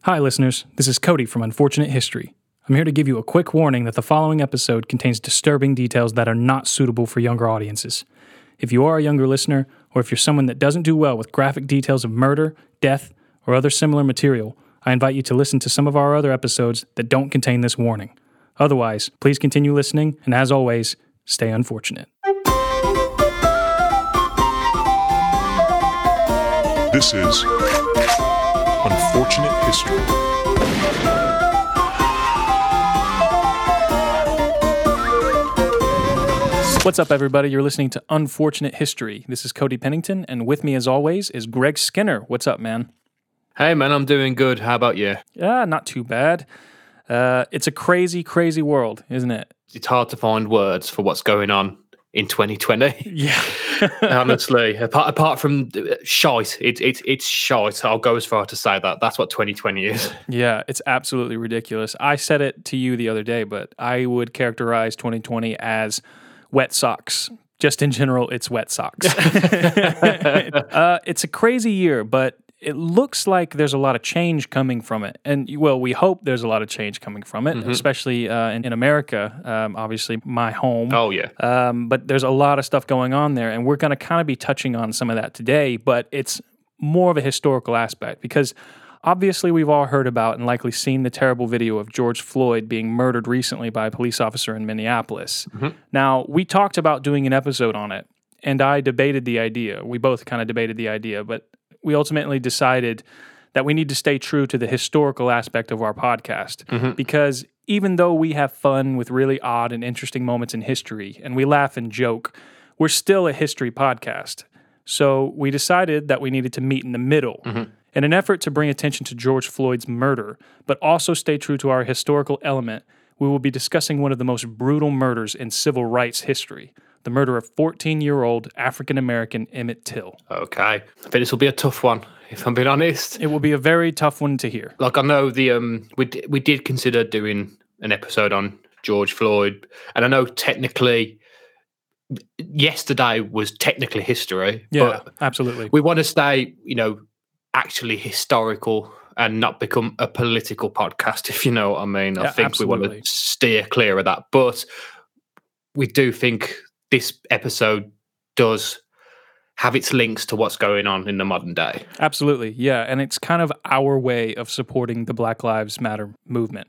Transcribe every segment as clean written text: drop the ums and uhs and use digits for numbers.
Hi, listeners. This is Cody from Unfortunate History. I'm here to give you a quick warning that the following episode contains disturbing details that are not suitable for younger audiences. If you are a younger listener, or if you're someone that doesn't do well with graphic details of murder, death, or other similar material, I invite you to listen to some of our other episodes that don't contain this warning. Otherwise, please continue listening, and as always, stay unfortunate. This is Unfortunate History. What's up, everybody? You're listening to Unfortunate History. This is Cody Pennington, and with me, as always, is Greg Skinner. What's up, man? Hey, man, I'm doing good. How about you? Yeah, not too bad. It's a crazy, crazy world, isn't it? It's hard to find words for what's going on in 2020. Yeah. Honestly, apart from shite, it's shite. I'll go as far to say that. That's what 2020 is. Yeah, it's absolutely ridiculous. I said it to you the other day, but I would characterize 2020 as wet socks. Just in general, it's wet socks. It's a crazy year, but it looks like there's a lot of change coming from it. And, well, we hope there's a lot of change coming from it, especially in America, obviously my home. Oh, yeah. But there's a lot of stuff going on there, and we're going to kind of be touching on some of that today, but it's more of a historical aspect because obviously we've all heard about and likely seen the terrible video of George Floyd being murdered recently by a police officer in Minneapolis. Now, we talked about doing an episode on it, and I debated the idea. We both kind of debated the idea, but we ultimately decided that we need to stay true to the historical aspect of our podcast because even though we have fun with really odd and interesting moments in history and we laugh and joke, we're still a history podcast. So we decided that we needed to meet in the middle in an effort to bring attention to George Floyd's murder, but also stay true to our historical element. We will be discussing one of the most brutal murders in civil rights history, the murder of 14-year-old African-American Emmett Till. Okay. I think this will be a tough one, if I'm being honest. It will be a very tough one to hear. Like, I know we did consider doing an episode on George Floyd, and I know technically yesterday was technically history. Yeah, but absolutely. we want to stay, actually historical and not become a political podcast, if you know what I mean. I think absolutely. We want to steer clear of that. But we do think this episode does have its links to what's going on in the modern day. Absolutely, yeah. And it's kind of our way of supporting the Black Lives Matter movement.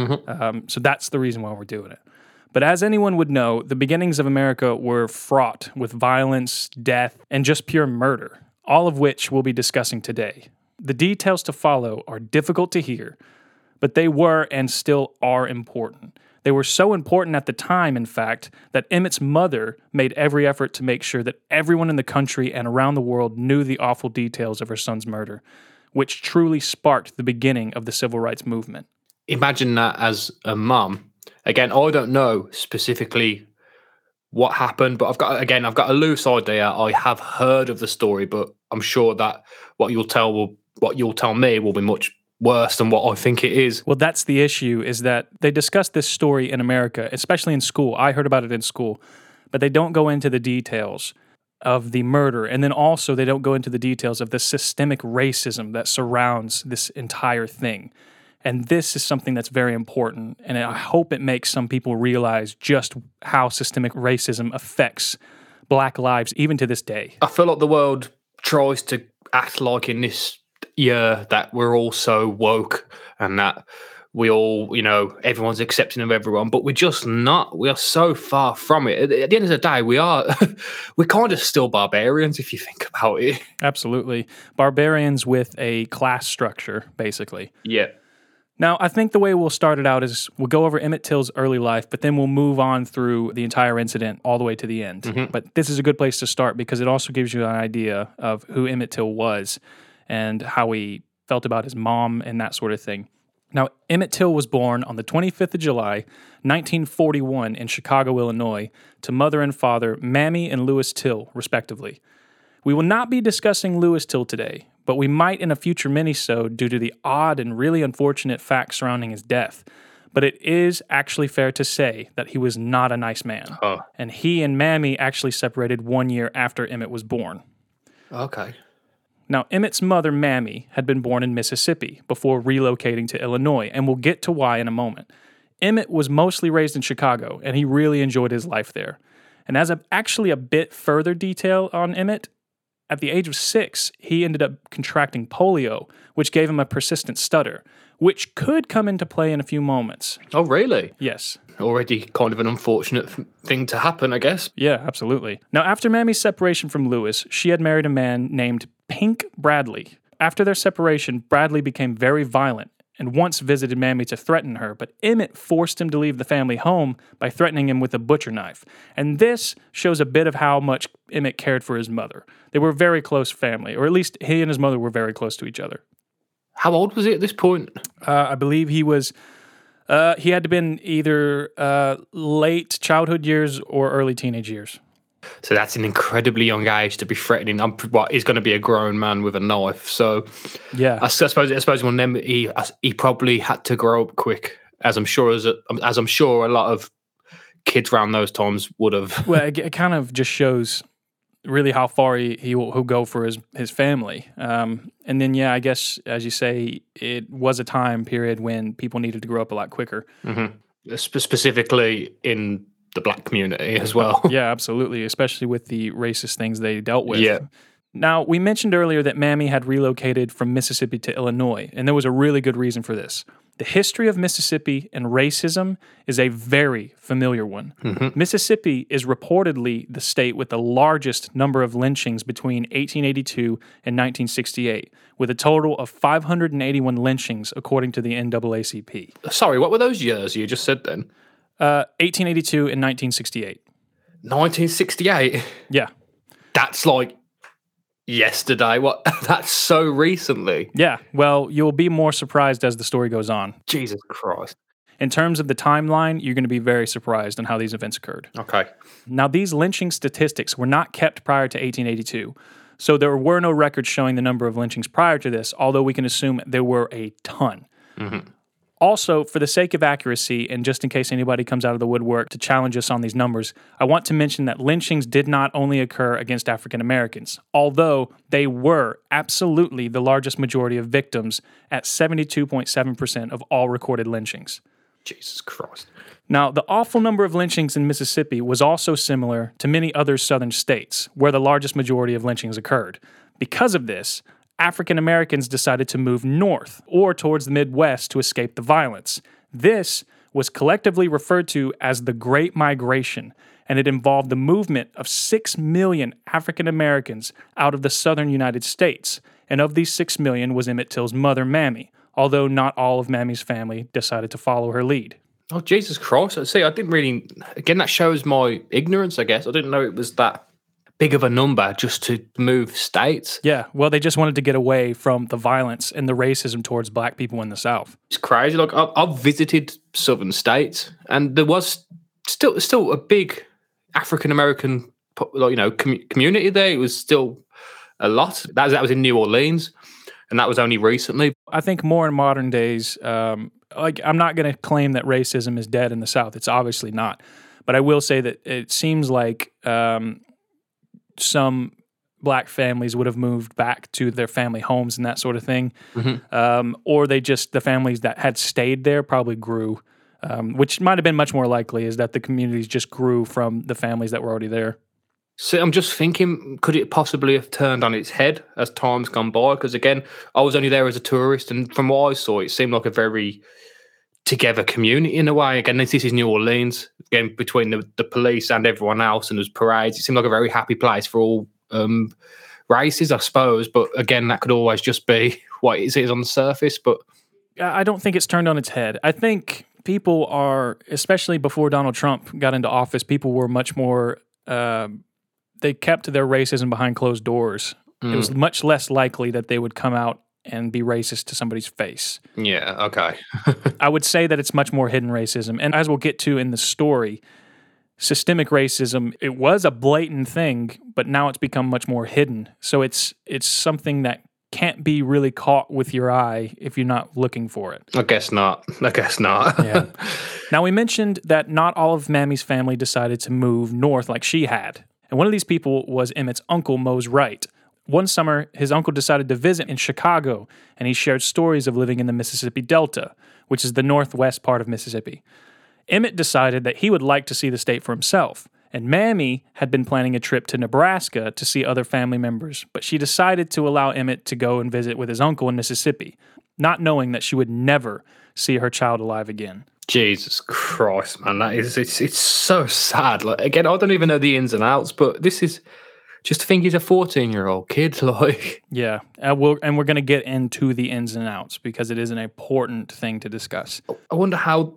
So that's the reason why we're doing it. But as anyone would know, the beginnings of America were fraught with violence, death, and just pure murder, all of which we'll be discussing today. The details to follow are difficult to hear, but they were and still are important. They were so important at the time, in fact, that Emmett's mother made every effort to make sure that everyone in the country and around the world knew the awful details of her son's murder, which truly sparked the beginning of the civil rights movement. Imagine that as a mum. Again, I don't know specifically what happened, but I've got a loose idea. I have heard of the story, but I'm sure that what you'll tell me will be much worse than what I think it is. Well, that's the issue, is that they discuss this story in America, especially in school. I heard about it in school, but they don't go into the details of the murder. And then also they don't go into the details of the systemic racism that surrounds this entire thing. And this is something that's very important. And I hope it makes some people realize just how systemic racism affects Black lives, even to this day. I feel like the world tries to act like in this year that we're all so woke and that we all, everyone's accepting of everyone, but we're just not. We are so far from it. At the end of the day, we're kind of still barbarians if you think about it. Absolutely. Barbarians with a class structure, basically. Yeah. Now, I think the way we'll start it out is we'll go over Emmett Till's early life, but then we'll move on through the entire incident all the way to the end. But this is a good place to start because it also gives you an idea of who Emmett Till was and how he felt about his mom and that sort of thing. Now, Emmett Till was born on the 25th of July, 1941 in Chicago, Illinois, to mother and father Mammy and Louis Till, respectively. We will not be discussing Louis Till today, but we might in a future minisode due to the odd and really unfortunate facts surrounding his death. But it is actually fair to say that he was not a nice man. And he and Mammy actually separated 1 year after Emmett was born. Okay. Now, Emmett's mother, Mammy, had been born in Mississippi before relocating to Illinois, and we'll get to why in a moment. Emmett was mostly raised in Chicago, and he really enjoyed his life there. And as actually a bit further detail on Emmett, at the age of 6, he ended up contracting polio, which gave him a persistent stutter, which could come into play in a few moments. Oh, really? Yes. Already kind of an unfortunate thing to happen, I guess. Yeah, absolutely. Now, after Mammy's separation from Lewis, she had married a man named Pink Bradley. After their separation, Bradley became very violent and once visited Mammy to threaten her, but Emmett forced him to leave the family home by threatening him with a butcher knife. And this shows a bit of how much Emmett cared for his mother. They were a very close family, or at least he and his mother were very close to each other. How old was he at this point? I believe he was... he had to been either late childhood years or early teenage years. So that's an incredibly young age to be threatening. He's going to be a grown man with a knife. So yeah, I suppose when them he probably had to grow up quick, as I'm sure a lot of kids around those times would have. Well, it kind of just shows really how far he will go for his family. And then, yeah, I guess, as you say, it was a time period when people needed to grow up a lot quicker. Mm-hmm. Specifically in the black community as well. Yeah, absolutely, especially with the racist things they dealt with. Yeah. Now, we mentioned earlier that Mammy had relocated from Mississippi to Illinois, and there was a really good reason for this. The history of Mississippi and racism is a very familiar one. Mm-hmm. Mississippi is reportedly the state with the largest number of lynchings between 1882 and 1968, with a total of 581 lynchings, according to the NAACP. Sorry, what were those years you just said then? 1882 and 1968. 1968? Yeah. That's like yesterday. What? That's so recently. Yeah. Well, you'll be more surprised as the story goes on. Jesus Christ. In terms of the timeline, you're going to be very surprised on how these events occurred. Okay. Now, these lynching statistics were not kept prior to 1882, so there were no records showing the number of lynchings prior to this, although we can assume there were a ton. Mm-hmm. Also, for the sake of accuracy, and just in case anybody comes out of the woodwork to challenge us on these numbers, I want to mention that lynchings did not only occur against African Americans, although they were absolutely the largest majority of victims at 72.7% of all recorded lynchings. Jesus Christ. Now, the awful number of lynchings in Mississippi was also similar to many other southern states, where the largest majority of lynchings occurred. Because of this, African Americans decided to move north or towards the Midwest to escape the violence. This was collectively referred to as the Great Migration, and it involved the movement of 6 million African Americans out of the southern United States. And of these 6 million was Emmett Till's mother, Mammy, although not all of Mammy's family decided to follow her lead. Oh, Jesus Christ. See, I didn't really... Again, that shows my ignorance, I guess. I didn't know it was that big of a number just to move states. Yeah, well, they just wanted to get away from the violence and the racism towards black people in the South. It's crazy. Like, I've visited southern states, and there was still a big African-American community there. It was still a lot. That was in New Orleans, and that was only recently. I think more in modern days, I'm not going to claim that racism is dead in the South. It's obviously not. But I will say that it seems like some black families would have moved back to their family homes and that sort of thing. Mm-hmm. Or the families that had stayed there probably grew, which might have been much more likely, is that the communities just grew from the families that were already there. So I'm just thinking, could it possibly have turned on its head as time's gone by? Because again, I was only there as a tourist, and from what I saw, it seemed like a very together community in a way. Again, this is New Orleans, again, between the police and everyone else, and there's parades. It seemed like a very happy place for all races, I suppose. But again, that could always just be what it is on the surface. But I don't think it's turned on its head. I think people are, especially before Donald Trump got into office, people were much more... they kept their racism behind closed doors. It was much less likely that they would come out and be racist to somebody's face. Yeah, okay. I would say that it's much more hidden racism. And as we'll get to in the story, systemic racism, it was a blatant thing, but now it's become much more hidden. So it's something that can't be really caught with your eye if you're not looking for it. I guess not. Yeah. Now, we mentioned that not all of Mammy's family decided to move north like she had. And one of these people was Emmett's uncle, Mose Wright. One summer, his uncle decided to visit in Chicago, and he shared stories of living in the Mississippi Delta, which is the northwest part of Mississippi. Emmett decided that he would like to see the state for himself, and Mammy had been planning a trip to Nebraska to see other family members, but she decided to allow Emmett to go and visit with his uncle in Mississippi, not knowing that she would never see her child alive again. Jesus Christ, man, it's so sad. Like, again, I don't even know the ins and outs, but this is just to think he's a 14-year-old kid. Like, yeah, we're going to get into the ins and outs because it is an important thing to discuss. I wonder how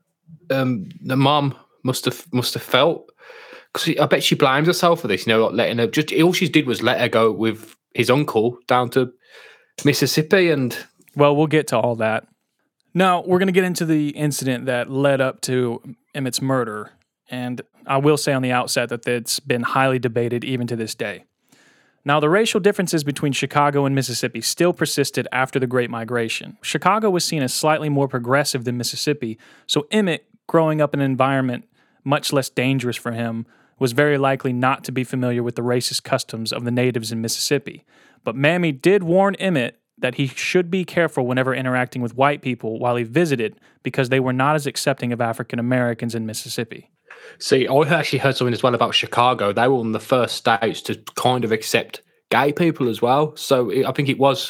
the mom must have felt, because I bet she blames herself for this. Like letting her all she did was let her go with his uncle down to Mississippi, and well, we'll get to all that. Now, we're going to get into the incident that led up to Emmett's murder, and I will say on the outset that it's been highly debated even to this day. Now, the racial differences between Chicago and Mississippi still persisted after the Great Migration. Chicago was seen as slightly more progressive than Mississippi, so Emmett, growing up in an environment much less dangerous for him, was very likely not to be familiar with the racist customs of the natives in Mississippi. But Mammy did warn Emmett that he should be careful whenever interacting with white people while he visited, because they were not as accepting of African Americans in Mississippi. See, I actually heard something as well about Chicago. They were one of the first states to kind of accept gay people as well. So I think it was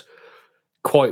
one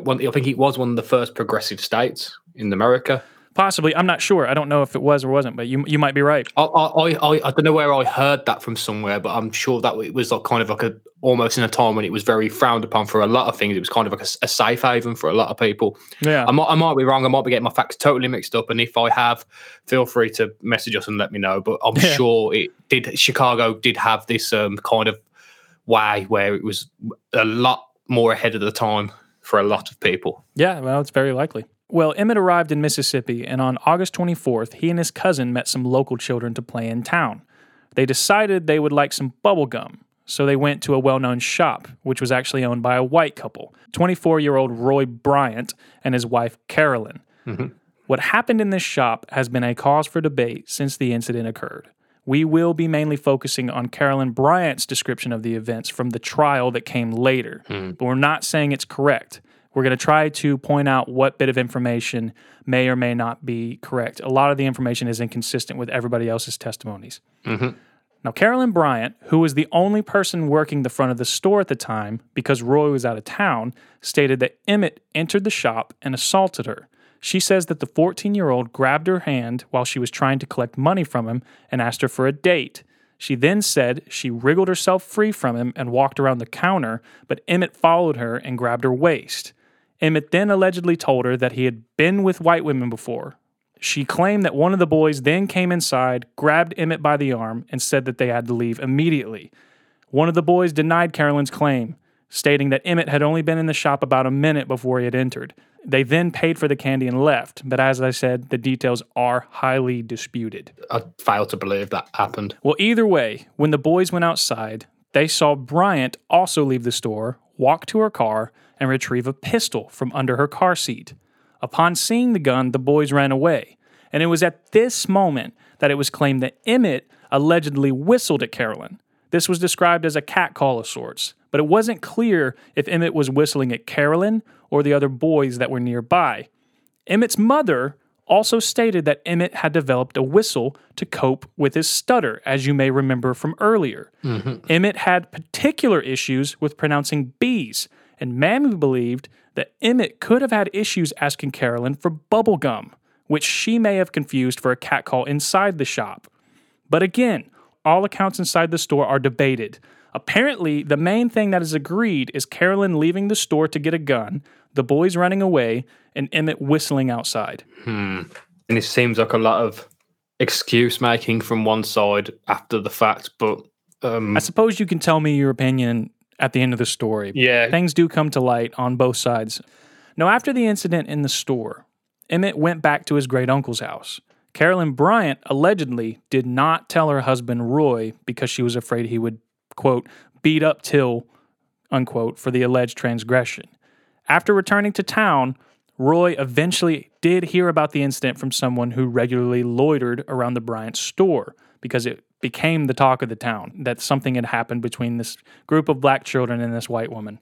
of the first progressive states in America. Possibly. I'm not sure. I don't know if it was or wasn't, but you might be right. I don't know where I heard that from somewhere, but I'm sure that it was almost in a time when it was very frowned upon for a lot of things. It was kind of like a safe haven for a lot of people. Yeah. I might be wrong. I might be getting my facts totally mixed up. And if I have, feel free to message us and let me know. But I'm sure Chicago did have this kind of way where it was a lot more ahead of the time for a lot of people. Yeah, well, it's very likely. Well, Emmett arrived in Mississippi, and on August 24th, he and his cousin met some local children to play in town. They decided they would like some bubble gum, so they went to a well-known shop, which was actually owned by a white couple, 24-year-old Roy Bryant and his wife, Carolyn. Mm-hmm. What happened in this shop has been a cause for debate since the incident occurred. We will be mainly focusing on Carolyn Bryant's description of the events from the trial that came later, but we're not saying it's correct. We're going to try to point out what bit of information may or may not be correct. A lot of the information is inconsistent with everybody else's testimonies. Mm-hmm. Now, Carolyn Bryant, who was the only person working the front of the store at the time because Roy was out of town, stated that Emmett entered the shop and assaulted her. She says that the 14-year-old grabbed her hand while she was trying to collect money from him and asked her for a date. She then said she wriggled herself free from him and walked around the counter, but Emmett followed her and grabbed her waist. Emmett then allegedly told her that he had been with white women before. She claimed that one of the boys then came inside, grabbed Emmett by the arm, and said that they had to leave immediately. One of the boys denied Carolyn's claim, stating that Emmett had only been in the shop about a minute before he had entered. They then paid for the candy and left, but as I said, the details are highly disputed. I fail to believe that happened. Well, either way, when the boys went outside, they saw Bryant also leave the store, walk to her car, and retrieve a pistol from under her car seat. Upon seeing the gun, the boys ran away, and it was at this moment that it was claimed that Emmett allegedly whistled at Carolyn. This was described as a catcall of sorts, but it wasn't clear if Emmett was whistling at Carolyn or the other boys that were nearby. Emmett's mother also stated that Emmett had developed a whistle to cope with his stutter, as you may remember from earlier. Mm-hmm. Emmett had particular issues with pronouncing B's, and Mammy believed that Emmett could have had issues asking Carolyn for bubble gum, which she may have confused for a catcall inside the shop. But again, all accounts inside the store are debated. Apparently, the main thing that is agreed is Carolyn leaving the store to get a gun, the boys running away, and Emmett whistling outside. And it seems like a lot of excuse making from one side after the fact, but I suppose you can tell me your opinion at the end of the story. Yeah. Things do come to light on both sides. Now, after the incident in the store, Emmett went back to his great-uncle's house. Carolyn Bryant allegedly did not tell her husband Roy because she was afraid he would, quote, beat up Till, unquote, for the alleged transgression. After returning to town, Roy eventually did hear about the incident from someone who regularly loitered around the Bryant store because it became the talk of the town, that something had happened between this group of black children and this white woman.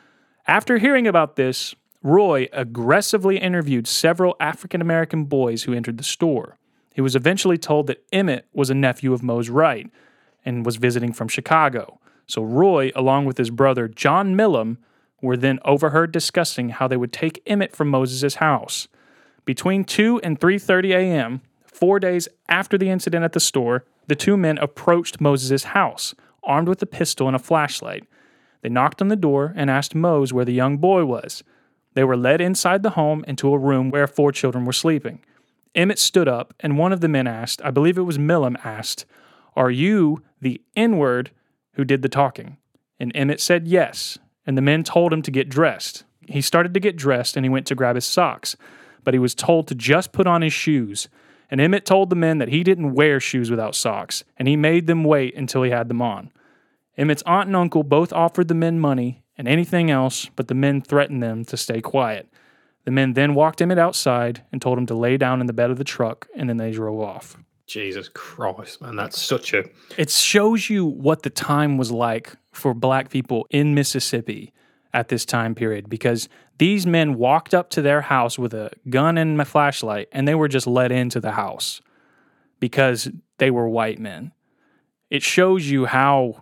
After hearing about this, Roy aggressively interviewed several African-American boys who entered the store. He was eventually told that Emmett was a nephew of Mose Wright and was visiting from Chicago. So Roy, along with his brother John Millam, were then overheard discussing how they would take Emmett from Moses' house. Between 2 and 3:30 a.m., 4 days after the incident at the store, the two men approached Moses' house, armed with a pistol and a flashlight. They knocked on the door and asked Mose where the young boy was. They were led inside the home into a room where 4 children were sleeping. Emmett stood up, and one of the men asked, I believe it was Millam asked, "Are you the N-word who did the talking?" And Emmett said yes, and the men told him to get dressed. He started to get dressed, and he went to grab his socks, but he was told to just put on his shoes. And Emmett told the men that he didn't wear shoes without socks, and he made them wait until he had them on. Emmett's aunt and uncle both offered the men money and anything else, but the men threatened them to stay quiet. The men then walked Emmett outside and told him to lay down in the bed of the truck, and then they drove off. Jesus Christ, man, that's such a... It shows you what the time was like for black people in Mississippi at this time period, because these men walked up to their house with a gun and a flashlight, and they were just let into the house because they were white men. It shows you how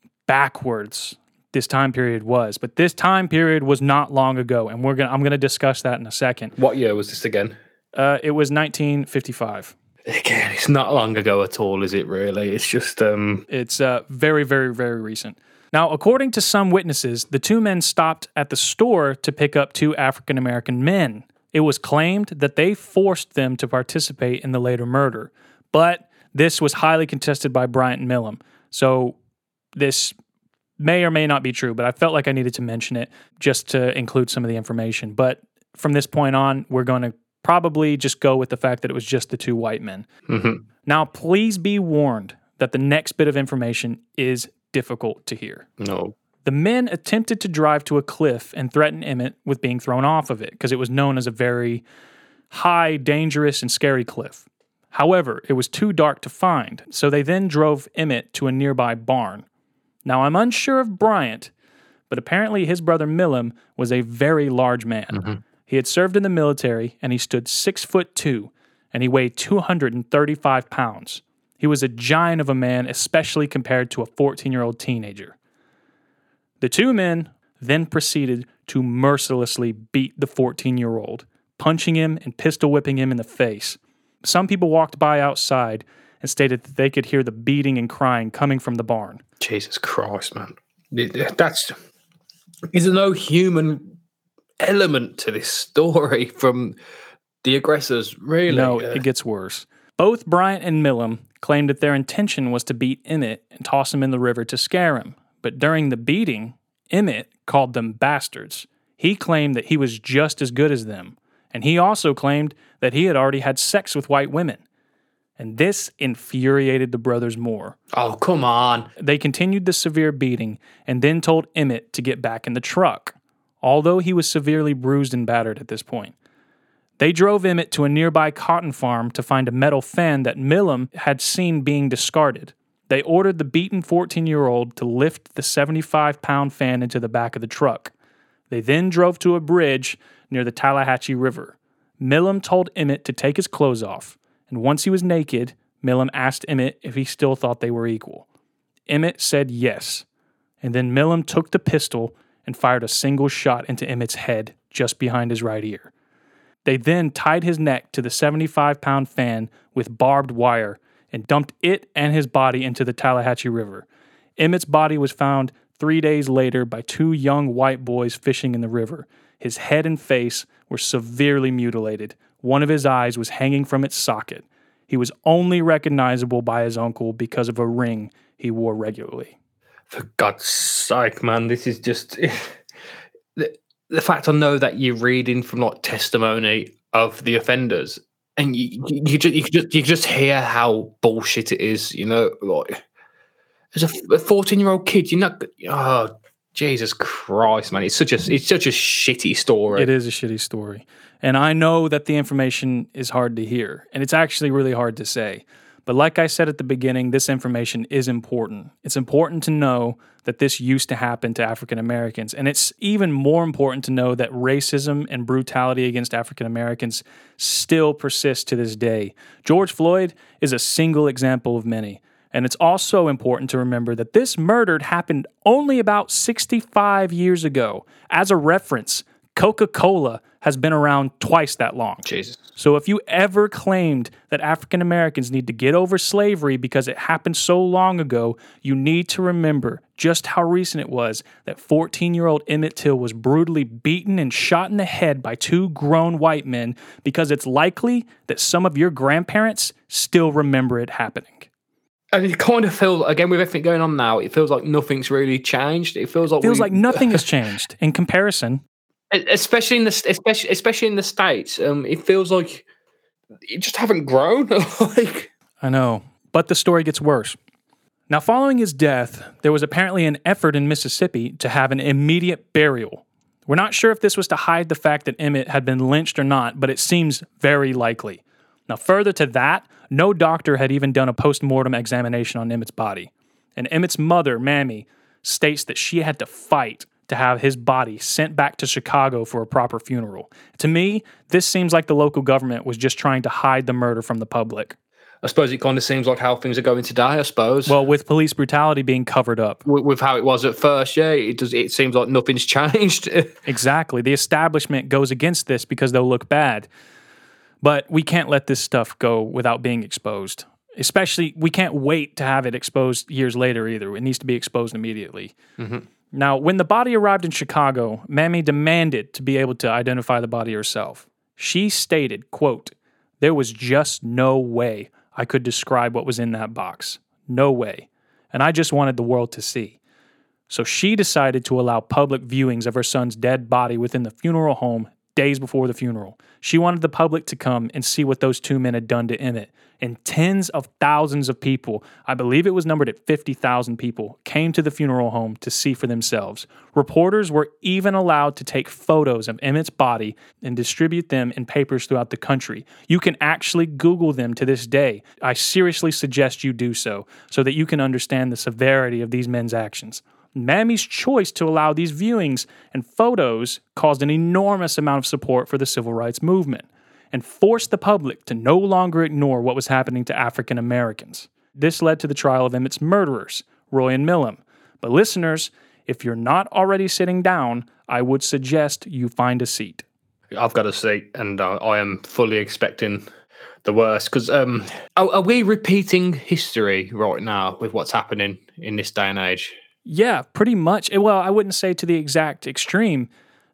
backwards this time period was, but this time period was not long ago, and I'm gonna discuss that in a second. What year was this again? It was 1955. Again, it's not long ago at all, is it really? It's just... It's very, very, very recent. Now, according to some witnesses, the two men stopped at the store to pick up 2 African-American men. It was claimed that they forced them to participate in the later murder, but this was highly contested by Bryant and Millam. So this may or may not be true, but I felt like I needed to mention it just to include some of the information. But from this point on, we're going to probably just go with the fact that it was just the 2 white men. Mm-hmm. Now, please be warned that the next bit of information is difficult to hear. No. The men attempted to drive to a cliff and threaten Emmett with being thrown off of it because it was known as a very high, dangerous, and scary cliff. However, it was too dark to find, so they then drove Emmett to a nearby barn. Now, I'm unsure of Bryant, but apparently his brother Millam was a very large man. Mm-hmm. He had served in the military, and he stood 6'2", and he weighed 235 pounds. He was a giant of a man, especially compared to a 14-year-old teenager. The 2 men then proceeded to mercilessly beat the 14-year-old, punching him and pistol whipping him in the face. Some people walked by outside and stated that they could hear the beating and crying coming from the barn. Jesus Christ, man. Is there no human element to this story from the aggressors, really? No, it gets worse. Both Bryant and Millam claimed that their intention was to beat Emmett and toss him in the river to scare him. But during the beating, Emmett called them bastards. He claimed that he was just as good as them. And he also claimed that he had already had sex with white women. And this infuriated the brothers more. Oh, come on. They continued the severe beating and then told Emmett to get back in the truck, although he was severely bruised and battered at this point. They drove Emmett to a nearby cotton farm to find a metal fan that Millam had seen being discarded. They ordered the beaten 14-year-old to lift the 75-pound fan into the back of the truck. They then drove to a bridge near the Tallahatchie River. Millam told Emmett to take his clothes off, and once he was naked, Millam asked Emmett if he still thought they were equal. Emmett said yes, and then Millam took the pistol and fired a single shot into Emmett's head just behind his right ear. They then tied his neck to the 75-pound fan with barbed wire and dumped it and his body into the Tallahatchie River. Emmett's body was found 3 days later by 2 young white boys fishing in the river. His head and face were severely mutilated. One of his eyes was hanging from its socket. He was only recognizable by his uncle because of a ring he wore regularly. For God's sake, man, this is just... The fact I know that you're reading from like testimony of the offenders, and you just hear how bullshit it is, you know. Like, as a 14-year-old kid, you're not. Oh, Jesus Christ, man! It's such a shitty story. It is a shitty story, and I know that the information is hard to hear, and it's actually really hard to say. But like I said at the beginning, this information is important. It's important to know that this used to happen to African Americans. And it's even more important to know that racism and brutality against African Americans still persists to this day. George Floyd is a single example of many. And it's also important to remember that this murder happened only about 65 years ago. As a reference, Coca-Cola has been around twice that long. Jesus. So if you ever claimed that African Americans need to get over slavery because it happened so long ago, you need to remember just how recent it was that 14-year-old Emmett Till was brutally beaten and shot in the head by two grown white men, because it's likely that some of your grandparents still remember it happening. And it kind of feels, again, with everything going on now, it feels like nothing's really changed. It feels like nothing has changed in comparison. Especially in the States, it feels like it just haven't grown. I know, but the story gets worse. Now, following his death, there was apparently an effort in Mississippi to have an immediate burial. We're not sure if this was to hide the fact that Emmett had been lynched or not, but it seems very likely. Now, further to that, no doctor had even done a post-mortem examination on Emmett's body. And Emmett's mother, Mammy, states that she had to fight to have his body sent back to Chicago for a proper funeral. To me, this seems like the local government was just trying to hide the murder from the public. I suppose it kind of seems like how things are going today, I suppose. Well, with police brutality being covered up. With how it was at first, yeah, it seems like nothing's changed. Exactly. The establishment goes against this because they'll look bad. But we can't let this stuff go without being exposed. Especially, we can't wait to have it exposed years later either. It needs to be exposed immediately. Mm-hmm. Now, when the body arrived in Chicago, Mammy demanded to be able to identify the body herself. She stated, quote, "There was just no way I could describe what was in that box. No way. And I just wanted the world to see." So she decided to allow public viewings of her son's dead body within the funeral home days before the funeral. She wanted the public to come and see what those two men had done to Emmett. And tens of thousands of people, I believe it was numbered at 50,000 people, came to the funeral home to see for themselves. Reporters were even allowed to take photos of Emmett's body and distribute them in papers throughout the country. You can actually Google them to this day. I seriously suggest you do so that you can understand the severity of these men's actions. Mammy's choice to allow these viewings and photos caused an enormous amount of support for the civil rights movement and forced the public to no longer ignore what was happening to African Americans. This led to the trial of Emmett's murderers, Roy and Millham. But listeners, if you're not already sitting down, I would suggest you find a seat. I've got a seat, and I am fully expecting the worst. Because are we repeating history right now with what's happening in this day and age? Yeah, pretty much. Well, I wouldn't say to the exact extreme.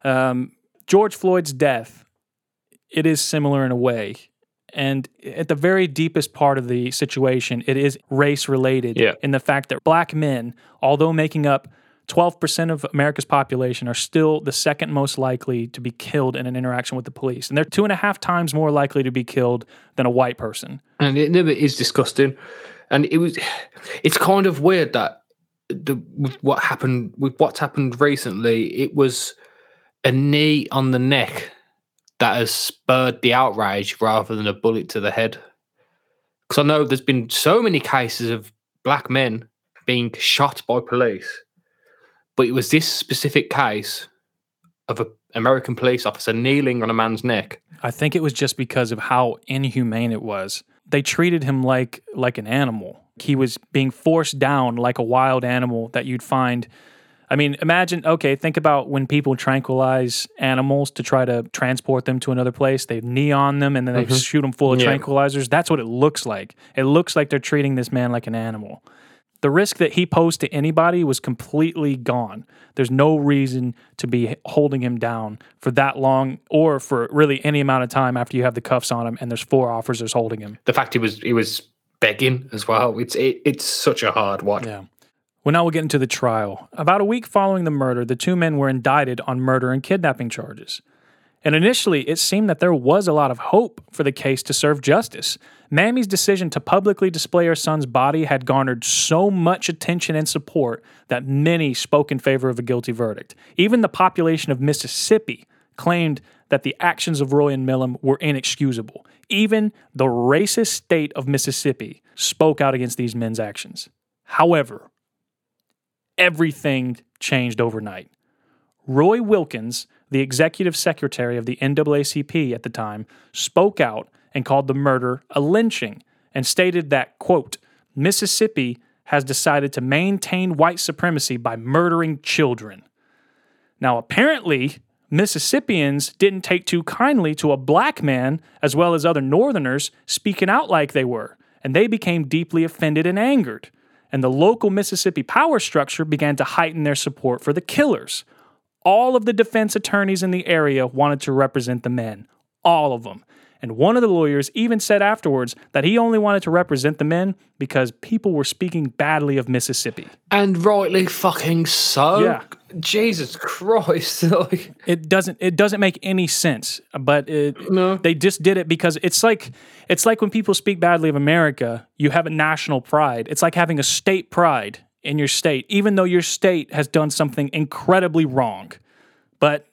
George Floyd's death, it is similar in a way. And at the very deepest part of the situation, it is race-related in the fact that black men, although making up 12% of America's population, are still the second most likely to be killed in an interaction with the police. And they're 2.5 times more likely to be killed than a white person. And it is disgusting. And it's kind of weird that with what's happened recently, it was a knee on the neck that has spurred the outrage rather than a bullet to the head. Because I know there's been so many cases of black men being shot by police, but it was this specific case of an American police officer kneeling on a man's neck. I think it was just because of how inhumane it was. They treated him like an animal. He was being forced down like a wild animal that you'd find. I mean, think about when people tranquilize animals to try to transport them to another place. They knee on them and then they shoot them full of tranquilizers. That's what it looks like. It looks like they're treating this man like an animal. The risk that he posed to anybody was completely gone. There's no reason to be holding him down for that long or for really any amount of time after you have the cuffs on him and there's 4 officers holding him. The fact he was begging as well, it's such a hard one. Yeah. Well, now we'll get into the trial. About a week following the murder, the 2 men were indicted on murder and kidnapping charges. And initially, it seemed that there was a lot of hope for the case to serve justice. Mammy's decision to publicly display her son's body had garnered so much attention and support that many spoke in favor of a guilty verdict. Even the population of Mississippi claimed that the actions of Roy and Millham were inexcusable. even the racist state of Mississippi spoke out against these men's actions. However, everything changed overnight. Roy Wilkins, the executive secretary of the NAACP at the time, spoke out and called the murder a lynching and stated that, quote, Mississippi has decided to maintain white supremacy by murdering children. Now, apparently, Mississippians didn't take too kindly to a black man, as well as other Northerners, speaking out like they were, and they became deeply offended and angered. And the local Mississippi power structure began to heighten their support for the killers. All of the defense attorneys in the area wanted to represent the men. All of them. And one of the lawyers even said afterwards that he only wanted to represent the men because people were speaking badly of Mississippi. And rightly fucking so. Yeah. Jesus Christ. Like, It doesn't make any sense, but No. they just did it because it's like when people speak badly of America, you have a national pride. It's like having a state pride in your state, even though your state has done something incredibly wrong. But,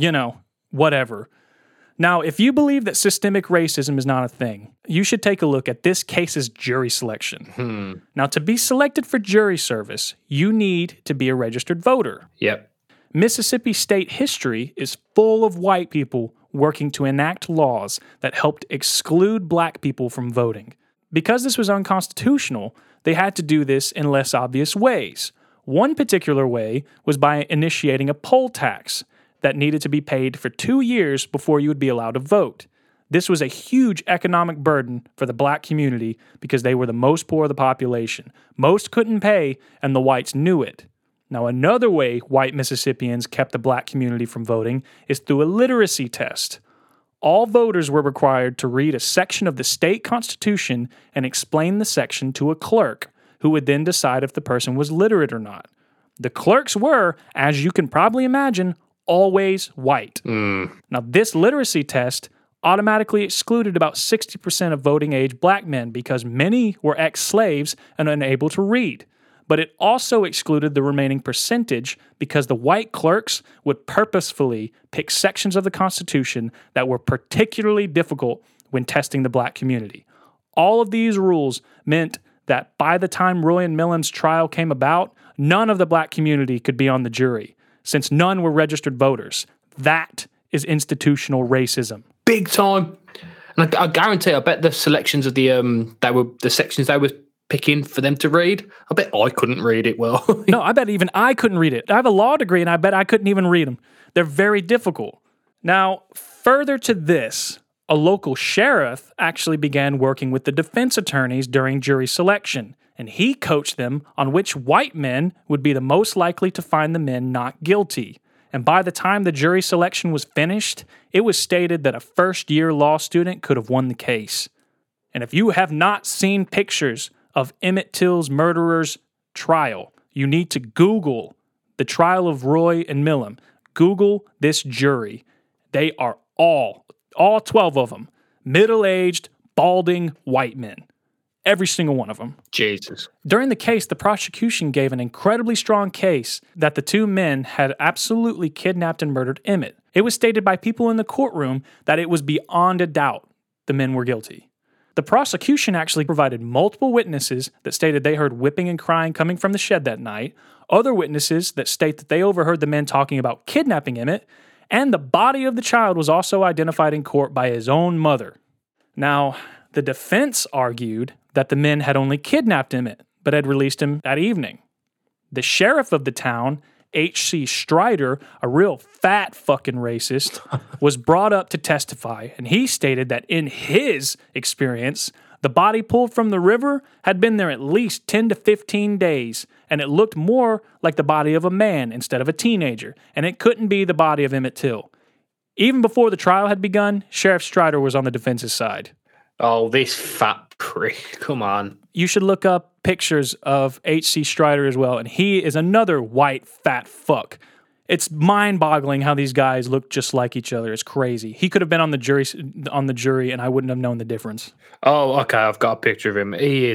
whatever. Now, if you believe that systemic racism is not a thing, you should take a look at this case's jury selection. Now, to be selected for jury service, you need to be a registered voter. Yep. Mississippi state history is full of white people working to enact laws that helped exclude black people from voting. Because this was unconstitutional, they had to do this in less obvious ways. One particular way was by initiating a poll tax that needed to be paid for 2 years before you would be allowed to vote. This was a huge economic burden for the black community because they were the most poor of the population. Most couldn't pay, and the whites knew it. Now, another way white Mississippians kept the black community from voting is through a literacy test. All voters were required to read a section of the state constitution and explain the section to a clerk, who would then decide if the person was literate or not. The clerks were, as you can probably imagine, always white. Now, this literacy test automatically excluded about 60% of voting age black men because many were ex-slaves and unable to read. But it also excluded the remaining percentage because the white clerks would purposefully pick sections of the Constitution that were particularly difficult when testing the black community. All of these rules meant that by the time Roy and Millen's trial came about, none of the black community could be on the jury, since none were registered voters. That is institutional racism. Big time. And I guarantee, I bet the selections of the sections they were picking for them to read, I bet I couldn't read it well. No, I bet even I couldn't read it. I have a law degree, and I bet I couldn't even read them. They're very difficult. Now, further to this, a local sheriff actually began working with the defense attorneys during jury selection, and he coached them on which white men would be the most likely to find the men not guilty. And by the time the jury selection was finished, it was stated that a first-year law student could have won the case. And if you have not seen pictures of Emmett Till's murderer's trial, you need to Google the trial of Roy and Millen. Google this jury. They are all 12 of them, middle-aged, balding white men. Every single one of them. Jesus. During the case, the prosecution gave an incredibly strong case that the two men had absolutely kidnapped and murdered Emmett. It was stated by people in the courtroom that it was beyond a doubt the men were guilty. The prosecution actually provided multiple witnesses that stated they heard whipping and crying coming from the shed that night, other witnesses that state that they overheard the men talking about kidnapping Emmett, and the body of the child was also identified in court by his own mother. Now, the defense argued that the men had only kidnapped Emmett, but had released him that evening. The sheriff of the town, H.C. Strider, a real fat fucking racist, was brought up to testify, and he stated that in his experience, the body pulled from the river had been there at least 10 to 15 days, and it looked more like the body of a man instead of a teenager, and it couldn't be the body of Emmett Till. Even before the trial had begun, Sheriff Strider was on the defense's side. Oh, this fat prick. Come on. You should look up pictures of H.C. Strider as well, and he is another white fat fuck. It's mind-boggling how these guys look just like each other. It's crazy. He could have been on the jury, and I wouldn't have known the difference. Oh, okay. I've got a picture of him.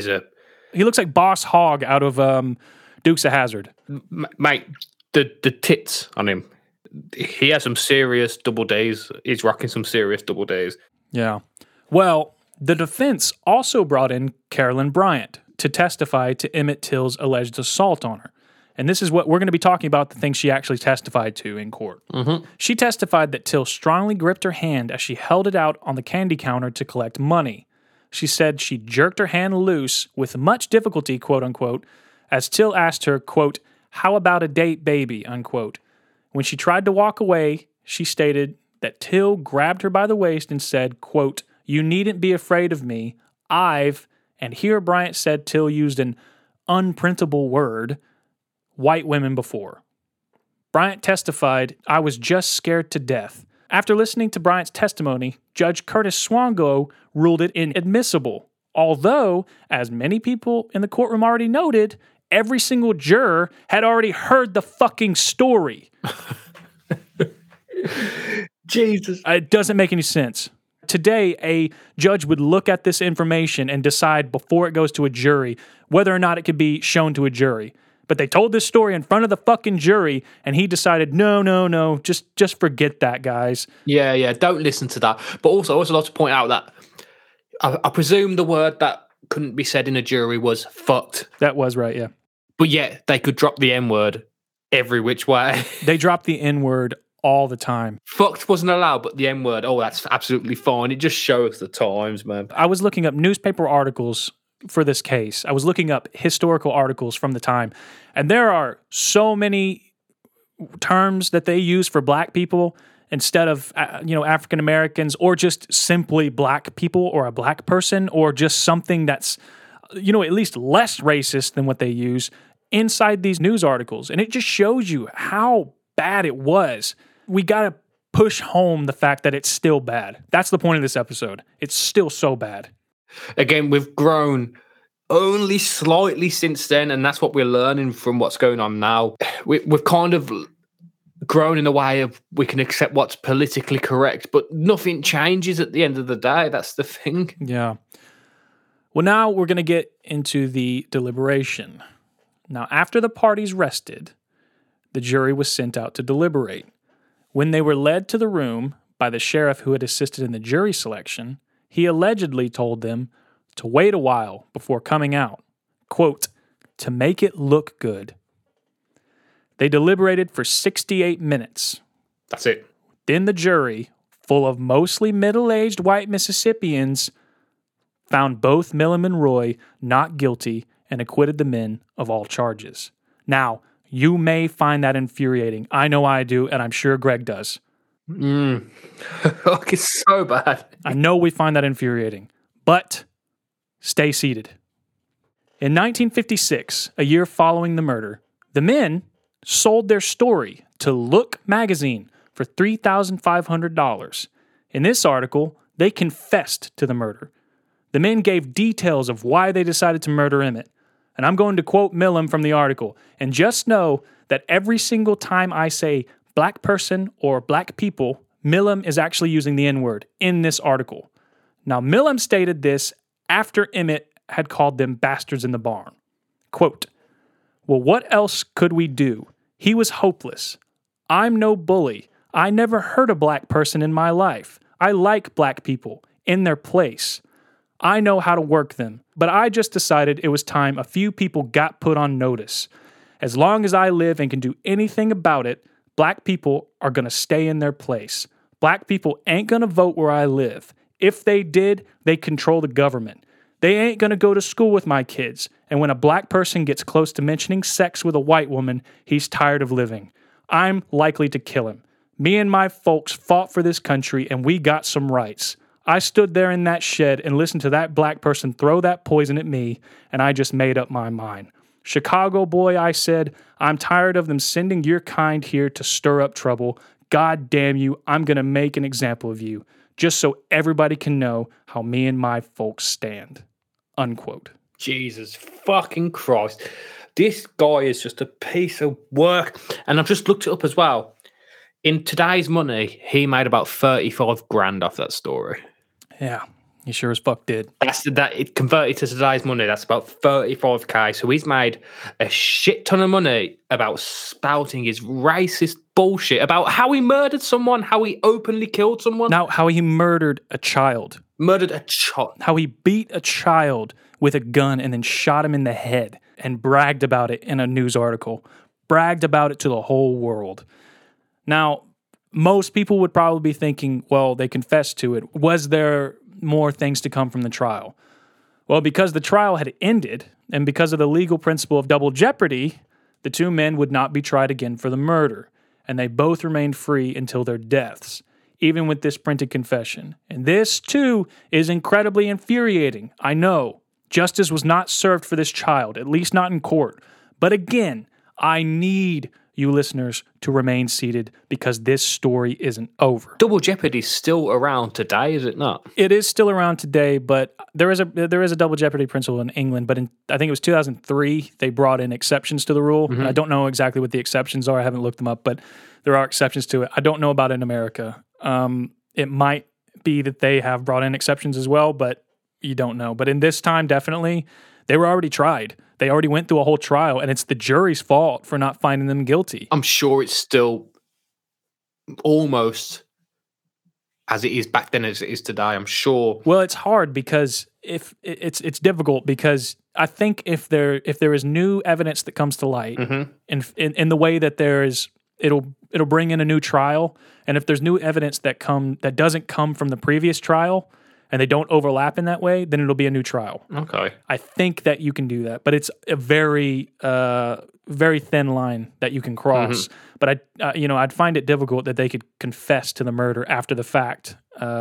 He looks like Boss Hogg out of Dukes of Hazzard. Mate, the tits on him. He has some serious double days. He's rocking some serious double days. Yeah. Well, The defense also brought in Carolyn Bryant to testify to Emmett Till's alleged assault on her. And this is what we're going to be talking about, the things she actually testified to in court. She testified that Till strongly gripped her hand as she held it out on the candy counter to collect money. She said she jerked her hand loose with much difficulty, quote unquote, as Till asked her, quote, "How about a date, baby?" unquote. When she tried to walk away, she stated that Till grabbed her by the waist and said, quote, "You needn't be afraid of me. And here Bryant said Till used an unprintable word, white women before. Bryant testified, "I was just scared to death." After listening to Bryant's testimony, Judge Curtis Swango ruled it inadmissible. Although, as many people in the courtroom already noted, every single juror had already heard the fucking story. Jesus. It doesn't make any sense. Today, a judge would look at this information and decide before it goes to a jury whether or not it could be shown to a jury. But they told this story in front of the fucking jury, and he decided, no, just forget that, guys. Yeah, don't listen to that. But also, I also like to point out that I presume the word that couldn't be said in a jury was fucked. That was right, yeah. But yet, they could drop the N-word every which way. They dropped the N-word all the time. Fucked wasn't allowed, but the N-word, that's absolutely fine. It just shows the times, man. I was looking up newspaper articles for this case. I was looking up historical articles from the time, and there are so many terms that they use for black people instead of African Americans, or just simply black people or a black person, or just something that's at least less racist than what they use inside these news articles. And it just shows you how bad it was. We got to push home the fact that it's still bad. That's the point of this episode. It's still so bad. Again, we've grown only slightly since then, and that's what we're learning from what's going on now. We've kind of grown in a way of we can accept what's politically correct, but nothing changes at the end of the day. That's the thing. Yeah. Well, now we're going to get into the deliberation. Now, after the parties rested, the jury was sent out to deliberate. When they were led to the room by the sheriff who had assisted in the jury selection, he allegedly told them to wait a while before coming out, quote, "to make it look good." They deliberated for 68 minutes. That's it. Then the jury, full of mostly middle-aged white Mississippians, found both Milam and Roy not guilty and acquitted the men of all charges. Now, you may find that infuriating. I know I do, and I'm sure Greg does. It's so bad. I know we find that infuriating, but stay seated. In 1956, a year following the murder, the men sold their story to Look magazine for $3,500. In this article, they confessed to the murder. The men gave details of why they decided to murder Emmett. And I'm going to quote Milam from the article. And just know that every single time I say black person or black people, Milam is actually using the N-word in this article. Now, Milam stated this after Emmett had called them bastards in the barn. Quote, "Well, what else could we do? He was hopeless. I'm no bully. I never hurt a black person in my life. I like black people in their place. I know how to work them, but I just decided it was time a few people got put on notice. As long as I live and can do anything about it, black people are going to stay in their place. Black people ain't going to vote where I live. If they did, they control the government. They ain't going to go to school with my kids. And when a black person gets close to mentioning sex with a white woman, he's tired of living. I'm likely to kill him. Me and my folks fought for this country, and we got some rights. I stood there in that shed and listened to that black person throw that poison at me, and I just made up my mind. Chicago boy, I said, I'm tired of them sending your kind here to stir up trouble. God damn you, I'm going to make an example of you, just so everybody can know how me and my folks stand." Unquote. Jesus fucking Christ. This guy is just a piece of work. And I've just looked it up as well. In today's money, he made about 35 grand off that story. Yeah, he sure as fuck did. It converted to today's money. That's about 35k. So he's made a shit ton of money about spouting his racist bullshit about how he murdered someone, how he openly killed someone. Now, how he murdered a child. Murdered a child. How he beat a child with a gun and then shot him in the head and bragged about it in a news article. Bragged about it to the whole world. Now, most people would probably be thinking, well, they confessed to it. Was there more things to come from the trial? Well, because the trial had ended and because of the legal principle of double jeopardy, the two men would not be tried again for the murder, and they both remained free until their deaths, even with this printed confession. And this, too, is incredibly infuriating. I know. Justice was not served for this child, at least not in court. But again, I need you listeners to remain seated because this story isn't over. Double Jeopardy is still around today, is it not? It is still around today, but there is a double jeopardy principle in England. But I think it was 2003 they brought in exceptions to the rule. I don't know exactly what the exceptions are. I haven't looked them up, but there are exceptions to it. I don't know about it in America. It might be that they have brought in exceptions as well, but you don't know. But in this time, definitely, they were already tried. They already went through a whole trial, and it's the jury's fault for not finding them guilty. I'm sure it's still almost as it is back then as it is today. I'm sure. Well, it's hard because if it's difficult because I think if there is new evidence that comes to light, in the way that it'll bring in a new trial, and if there's new evidence that doesn't come from the previous trial, and they don't overlap in that way, then it'll be a new trial. Okay. I think that you can do that, but it's a very, very thin line that you can cross. But I'd find it difficult that they could confess to the murder after the fact.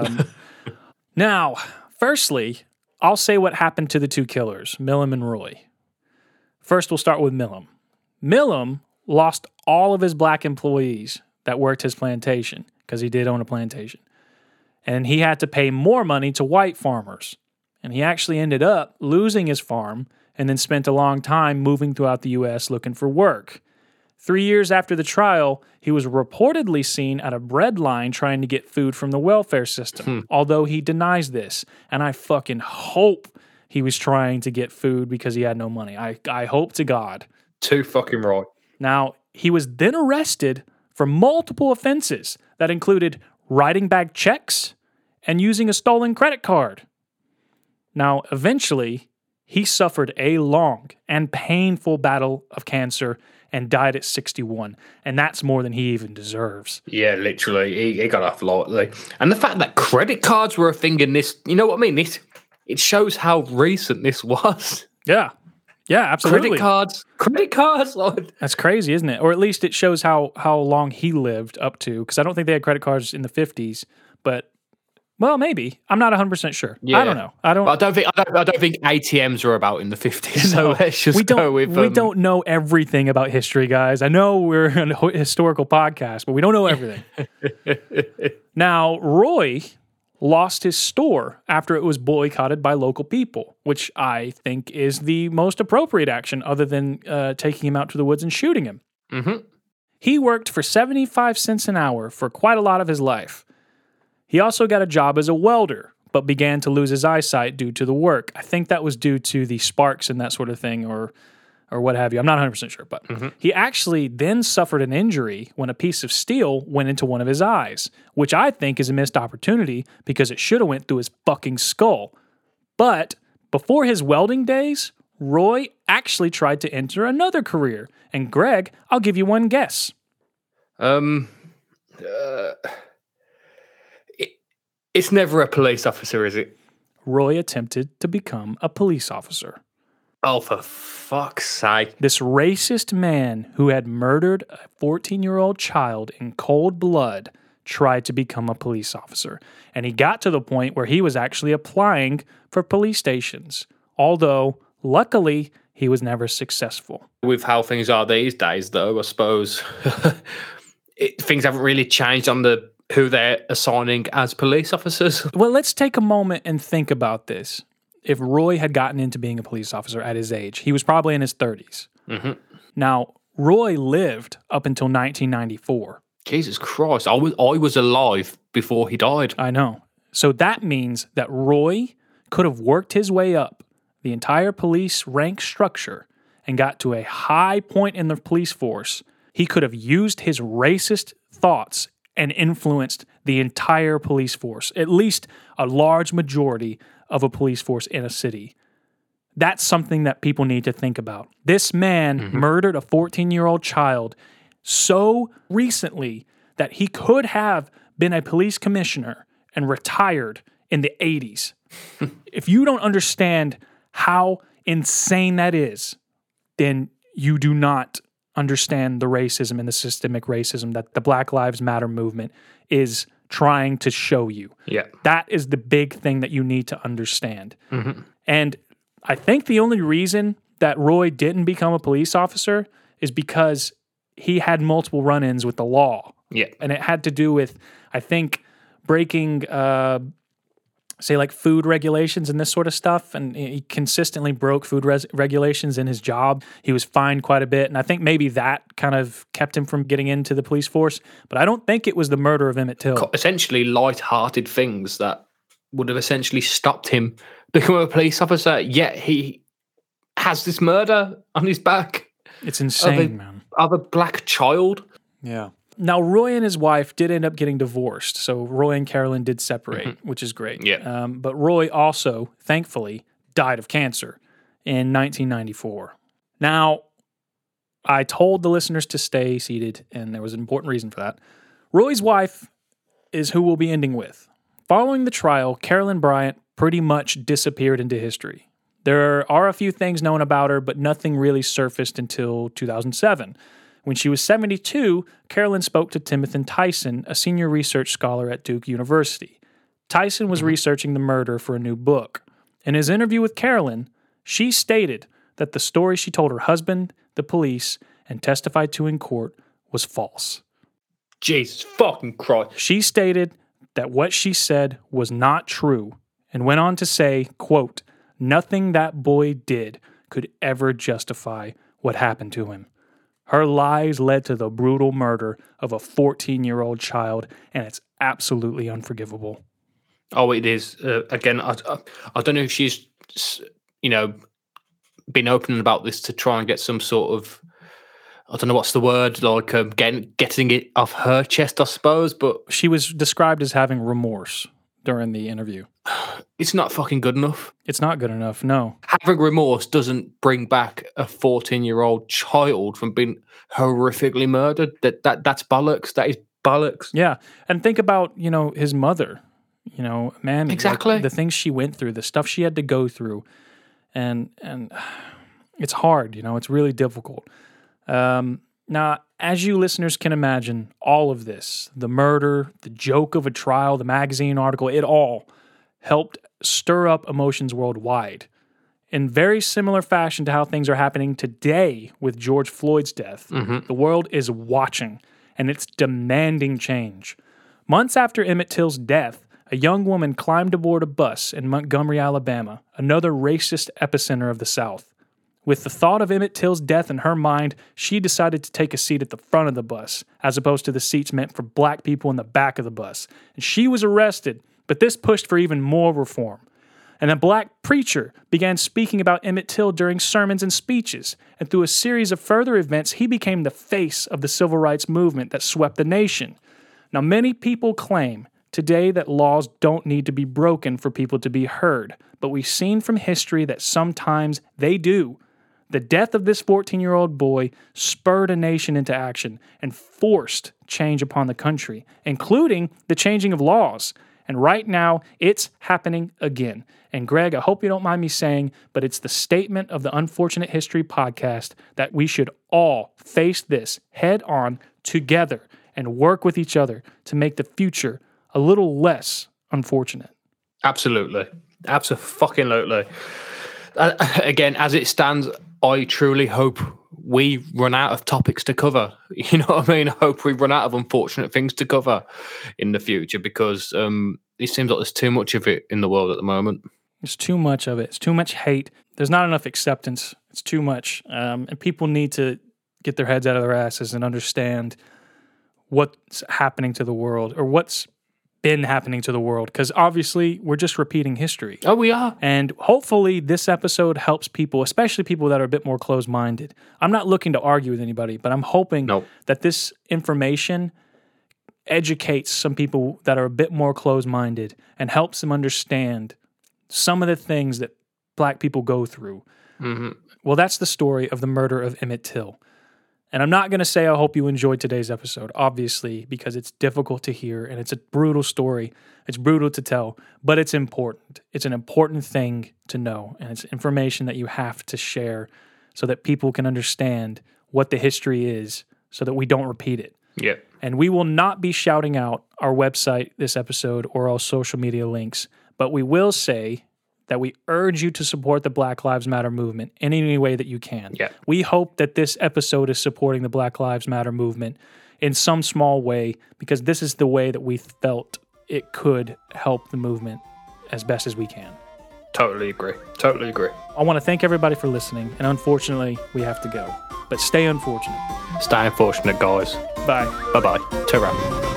Now, firstly, I'll say what happened to the two killers, Milam and Roy. First, we'll start with Milam. Milam lost all of his black employees that worked his plantation because he did own a plantation. And he had to pay more money to white farmers. And he actually ended up losing his farm and then spent a long time moving throughout the U.S. looking for work. 3 years after the trial, he was reportedly seen at a bread line trying to get food from the welfare system, although he denies this. And I fucking hope he was trying to get food because he had no money. I hope to God. Too fucking right. Now, he was then arrested for multiple offenses that included writing back checks and using a stolen credit card. Now, eventually, he suffered a long and painful battle of cancer and died at 61. And that's more than he even deserves. Yeah, literally. He got off lightly. And the fact that credit cards were a thing in this, you know what I mean? It shows how recent this was. Yeah. Yeah, absolutely. Credit cards. That's crazy, isn't it? Or at least it shows how long he lived up to. Because I don't think they had credit cards in the 50s, but well, maybe. I'm not 100% sure. Yeah. I don't know. I don't think ATMs were about in the 50s. So let's just go with. We don't know everything about history, guys. I know we're a historical podcast, but we don't know everything. Now, Roy lost his store after it was boycotted by local people, which I think is the most appropriate action other than taking him out to the woods and shooting him. He worked for 75 cents an hour for quite a lot of his life. He also got a job as a welder, but began to lose his eyesight due to the work. I think that was due to the sparks and that sort of thing, or what have you. I'm not 100% sure, but he actually then suffered an injury when a piece of steel went into one of his eyes, which I think is a missed opportunity because it should have went through his fucking skull. But before his welding days, Roy actually tried to enter another career. And Greg, I'll give you one guess. It's never a police officer, is it? Roy attempted to become a police officer. Oh, for fuck's sake. This racist man who had murdered a 14-year-old child in cold blood tried to become a police officer. And he got to the point where he was actually applying for police stations. Although, luckily, he was never successful. With how things are these days, though, I suppose things haven't really changed on who they're assigning as police officers. Well, let's take a moment and think about this. If Roy had gotten into being a police officer at his age, he was probably in his 30s. Now, Roy lived up until 1994. Jesus Christ, I was alive before he died. I know. So that means that Roy could have worked his way up the entire police rank structure and got to a high point in the police force. He could have used his racist thoughts and influenced the entire police force, at least a large majority of a police force in a city. That's something that people need to think about. This man murdered a 14-year-old child so recently that he could have been a police commissioner and retired in the 80s. If you don't understand how insane that is, then you do not understand the racism and the systemic racism that the Black Lives Matter movement is trying to show you. Yeah. That is the big thing that you need to understand. And I think the only reason that Roy didn't become a police officer is because he had multiple run-ins with the law. Yeah. And it had to do with, I think, breaking, say, like food regulations and this sort of stuff. And he consistently broke food regulations in his job. He was fined quite a bit. And I think maybe that kind of kept him from getting into the police force. But I don't think it was the murder of Emmett Till. Essentially light-hearted things that would have essentially stopped him becoming a police officer, yet he has this murder on his back. It's insane, man. Of a black child. Yeah. Now, Roy and his wife did end up getting divorced. So Roy and Carolyn did separate, which is great. Yeah. But Roy also, thankfully, died of cancer in 1994. Now, I told the listeners to stay seated, and there was an important reason for that. Roy's wife is who we'll be ending with. Following the trial, Carolyn Bryant pretty much disappeared into history. There are a few things known about her, but nothing really surfaced until 2007. When she was 72, Carolyn spoke to Timothy Tyson, a senior research scholar at Duke University. Tyson was researching the murder for a new book. In his interview with Carolyn, she stated that the story she told her husband, the police, and testified to in court was false. Jesus fucking Christ. She stated that what she said was not true and went on to say, quote, "Nothing that boy did could ever justify what happened to him. Her lies led to the brutal murder of a 14-year-old child, and it's absolutely unforgivable." Oh, it is. Again, I don't know if she's, been open about this to try and get some sort of, I don't know what's the word, like getting it off her chest, I suppose, but She was described as having remorse during the interview. it's not fucking good enough. It's not good enough, no. Having remorse doesn't bring back a 14-year-old child from being horrifically murdered. That's bollocks. That is bollocks. Yeah, and think about, his mother, man. Exactly. Like, the things she went through, the stuff she had to go through, and it's hard, it's really difficult. Now, as you listeners can imagine, all of this, the murder, the joke of a trial, the magazine article, it all helped stir up emotions worldwide. In very similar fashion to how things are happening today with George Floyd's death, the world is watching, and it's demanding change. Months after Emmett Till's death, a young woman climbed aboard a bus in Montgomery, Alabama, another racist epicenter of the South. With the thought of Emmett Till's death in her mind, she decided to take a seat at the front of the bus, as opposed to the seats meant for black people in the back of the bus. And she was arrested, but this pushed for even more reform. And a black preacher began speaking about Emmett Till during sermons and speeches, and through a series of further events, he became the face of the civil rights movement that swept the nation. Now, many people claim today that laws don't need to be broken for people to be heard, but we've seen from history that sometimes they do. The death of this 14-year-old boy spurred a nation into action and forced change upon the country, including the changing of laws. And right now, it's happening again. And Greg, I hope you don't mind me saying, but it's the statement of the Unfortunate History podcast that we should all face this head on together and work with each other to make the future a little less unfortunate. Absolutely. Absolutely. Again, as it stands, I truly hope we run out of topics to cover. You know what I mean? I hope we run out of unfortunate things to cover in the future, because it seems like there's too much of it in the world at the moment. There's too much of it. It's too much hate. There's not enough acceptance. It's too much. And people need to get their heads out of their asses and understand what's happening to the world, or what's been happening to the world, because obviously we're just repeating history. Oh, we are. And hopefully this episode helps people, especially people that are a bit more closed-minded. I'm not looking to argue with anybody, but I'm hoping that this information educates some people that are a bit more closed-minded and helps them understand some of the things that Black people go through. Mm-hmm. Well, that's the story of the murder of Emmett Till. And I'm not going to say I hope you enjoyed today's episode, obviously, because it's difficult to hear and it's a brutal story. It's brutal to tell, but it's important. It's an important thing to know, and it's information that you have to share so that people can understand what the history is so that we don't repeat it. Yeah. And we will not be shouting out our website this episode or our social media links, but we will say that we urge you to support the Black Lives Matter movement in any way that you can. Yeah. We hope that this episode is supporting the Black Lives Matter movement in some small way, because this is the way that we felt it could help the movement as best as we can. Totally agree. I want to thank everybody for listening, and unfortunately, we have to go. But stay unfortunate. Stay unfortunate, guys. Bye. Bye-bye. Ta-ra.